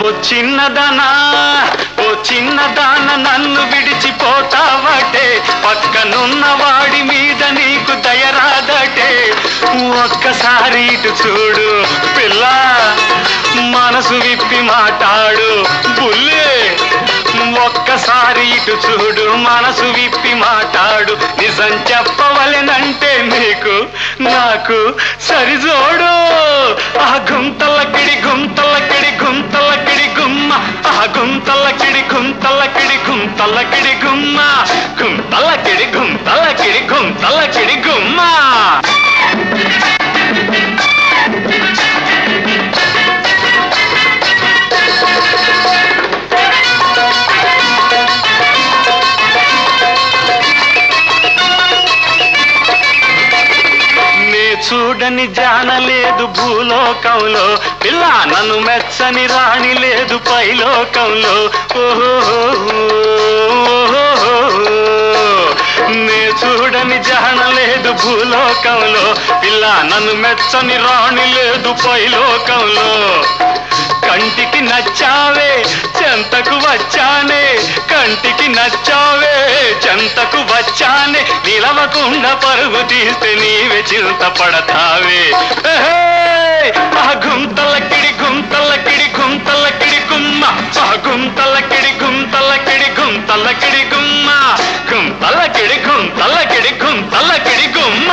చిన్నదానా ఓ చిన్నదాన నన్ను విడిచిపోతావటే పక్కనున్న వాడి మీద నీకు దయరాదటే ఒక్కసారి ఇటు చూడు పిల్ల మనసు విప్పి మాట్లాడు బుల్లే ఒక్కసారి ఇటు చూడు మనసు విప్పి మాట్లాడు నిజం చెప్పవలెనంటే నీకు నాకు సరిజోడు ఆ గుంతలకిడి గుంతలకిడి గుంతలకిడి గుమ్మ ఆ గుంతలకిడి గుంతలకిడి గుంతలకిడి గుమ్మ గుంతలకిడి గుంతలకిడి గుంతలకిడి గుమ్మ చూడని జానలేదు భూలోకంలో పిల్ల నన్ను మెచ్చని రాణి లేదు పైలోకంలో నే చూడని జానలేదు భూలోకంలో పిల్ల నన్ను మెచ్చని రాణి లేదు పైలోకంలో కంటికి నచ్చావే చెంతకు వచ్చానే కంటికి నచ్చావే చెంతకు వచ్చానే నిలవకుండా పరుగు తీస్తే నీవే చింత పడతావే ఆ గుంతలకిడి గుంతలకిడి గుంతలకిడి గుమ్మ ఆ గుంతలకిడి గుంతలకిడి గుంతలకిడి గుమ్మ గుంతలకిడి గుంతలకిడి గుంతలకిడి గుమ్మ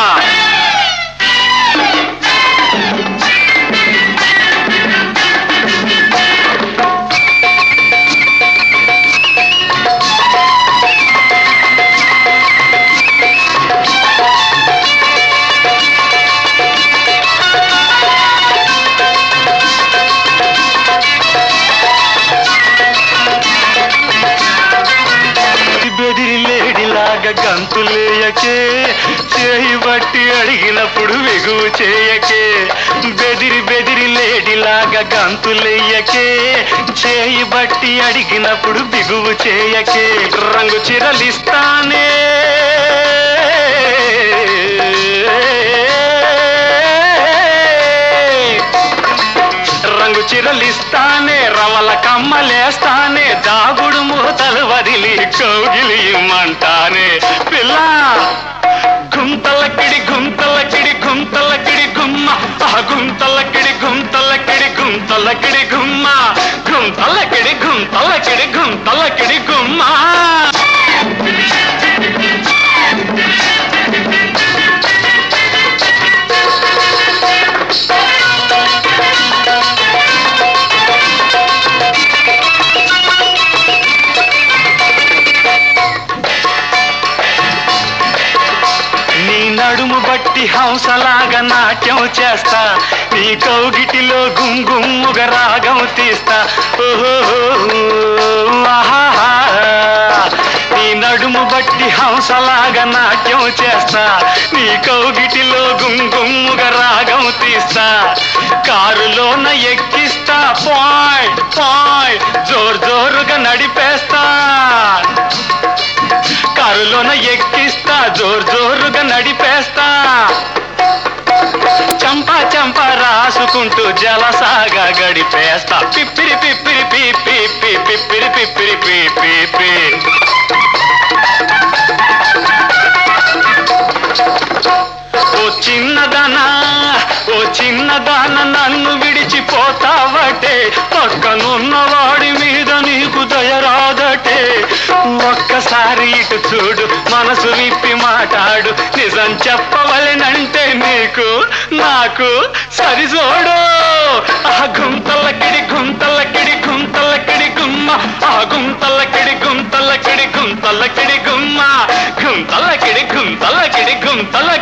గంతులేయకే చేయి బట్టి అడిగినప్పుడు వెగువు చేయకే బెదిరి బెదిరి లేడిలాగా గంతులేయకే చేయి బట్టి అడిగినప్పుడు బిగువు చేయకే రంగు చిరలిస్తానే రంగు చిరలిస్తానే రవల కమ్మలేస్తానే దాగుడు మూతలు వదిలి కౌగిలియమంటానే పిల్ల గుంతలకిడి గుంతలకిడి గుంతలకిడి గుమ్మ ఆ గుంతలకిడి గుంతలకిడి గుంతలకిడి గుమ్మ గుంతలకిడి గుంతలకిడి గుంతలకిడి గుమ్మ నడుము బట్టి హంసలాగా నాట్యం చేస్తా నీ కౌగిటిలో గుంగుమ్ముగ రాగం తీస్తా నీ నడుము బట్టి హంసలాగా నాట్యం చేస్తా నీ కౌగిటిలో గుంగుమ్ముగ రాగం తీస్తా కారులోన ఎక్కిస్తా పాయ్ పాయ్ జోరు జోరుగా నడిపేస్తా కారులోన ఎక్కిస్తా జోరు జోరుగా నడిపేస్తా చంపా చంపా రాసుకుంటూ జలసాగా గడిపేస్తా పిప్పిరి పిప్పిరి పీపి పిప్పిరి పిప్పిరి పీపి ఓ చిన్నదాన నన్ను విడిచిపోతావటే పక్కనున్న వాడి మీద నీకు దయరాదటే ఒక్కసారి ఇటు చూడు మనసు విప్పి మాట్లాడు నిజం చెప్పవలెనంటే నీకు నాకు సరిజోడు ఆ గుంతలకిడి గుంతలకిడి గుంతలకిడి గుమ్మ ఆ గుంతలకిడి గుంతలకిడి గుంతలకిడి గుమ్మ గుంతలకిడి గుంతలకిడి గుంతల